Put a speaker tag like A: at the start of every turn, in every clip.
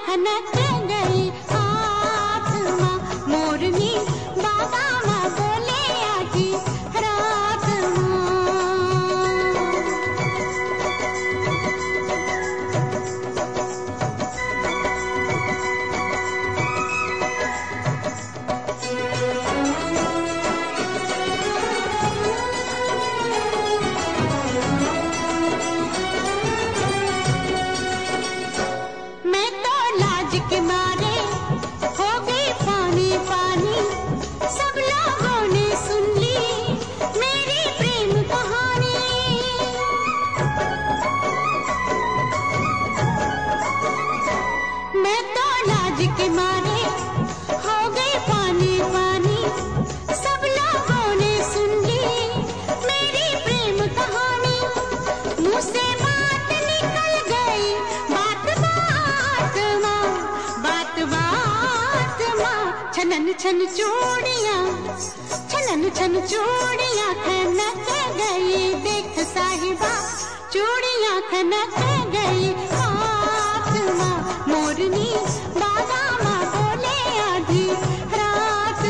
A: खनक गई हाथ माँ मोरनी बाबा माँ बोले आधी रात मैं तो लाज के मारे हो गई पानी पानी सब लोगों ने सुन ली मेरी प्रेम कहानी मैं तो लाज के मारे हो गई पानी पानी सब लोगों ने सुन ली मेरी प्रेम कहानी मुँह से बात निकल गई बात माँ छनन छन चूड़ियाँ छनन छन चूड़ियाँ खनक गई देख साहिबा चूड़ियाँ खनक गई हाथ माँ मोरनी बाबा माँ बोले आधी रात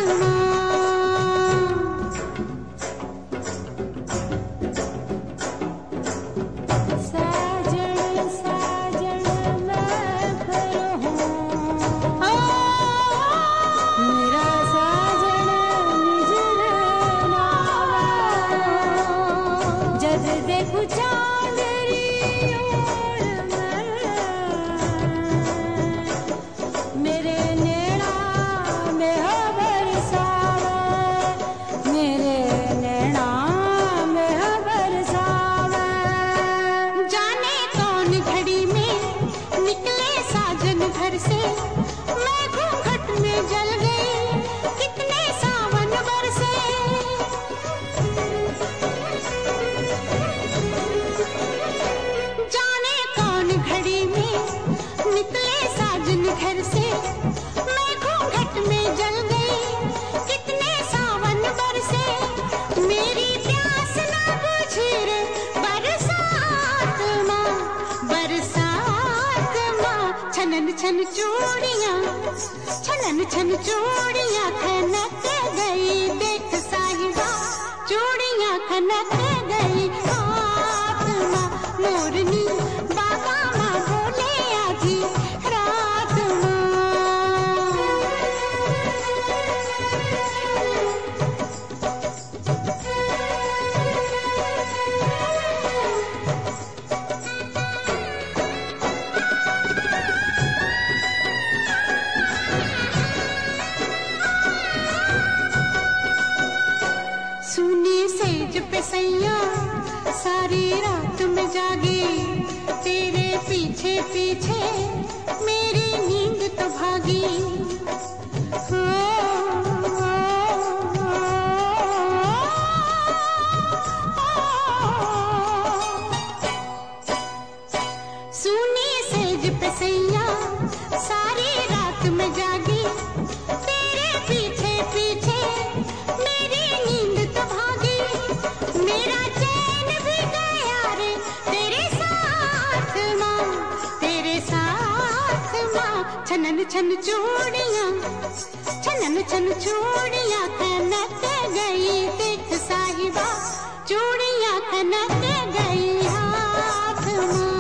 A: साजन साजन मैं फिर हूँ मेरा साजन निजर नावा जब देखूं चांदरी ओर मेरे नैना में हो बरसावे मेरे नैना में हो बरसावे जाने कौन घड़ी में निकले साजन घर से मैं घूंघट में जल गई कितने सावन बरसे जाने कौन घड़ी में निकले साजन घर से मैं घूंघट में जल गई कितने सावन बरसे मेरी प्यास ना बुझी रे बरसात माँ छनन छन चूड़ियाँ छनन छन चूड़ियाँ खनक गई देख साहिबा चूड़ियाँ खनक गई हाथ माँ मोरनी बाबा माँ बोले आधी रात सुनी सेज पे सैया सारी रात में जागी तेरे पीछे पीछे मेरी नींद तो भागी हो, सुनी सेज पे सैया सारी रात में जागी तेरे पीछे पीछे मेरी नींद तो भागी मेरा चैन भी गया रे तेरे साथ माँ छनन छन चूड़ियाँ छनन छन चूड़ियाँ खनक गई देख साहिबा चूड़ियाँ खनक गई हाथ माँ